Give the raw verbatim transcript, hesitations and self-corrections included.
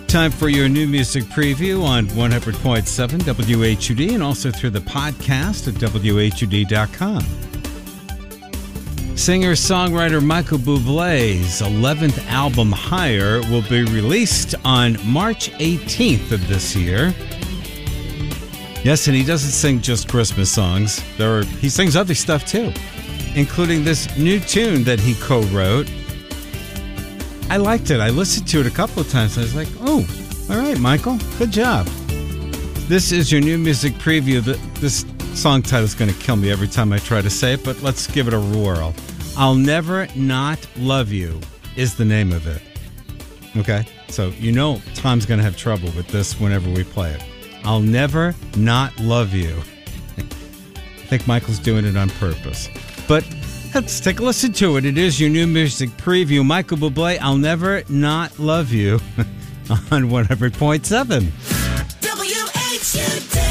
Time for your new music preview on one hundred point seven W H U D and also through the podcast at W H U D dot com. Singer-songwriter Michael Bublé's eleventh album, Higher, will be released on March eighteenth of this year. Yes, and he doesn't sing just Christmas songs. There are, he sings other stuff too, including this new tune that he co-wrote. I liked it. I listened to it a couple of times. I was like, oh, all right, Michael, good job. This is your new music preview. This song title is going to kill me every time I try to say it, but let's give it a whirl. I'll Never Not Love You is the name of it. Okay? So you know Tom's going to have trouble with this whenever we play it. I'll Never Not Love You. I think Michael's doing it on purpose. But let's take a listen to it. It is your new music preview. Michael Bublé, I'll Never Not Love You on one hundred point seven. W H U D.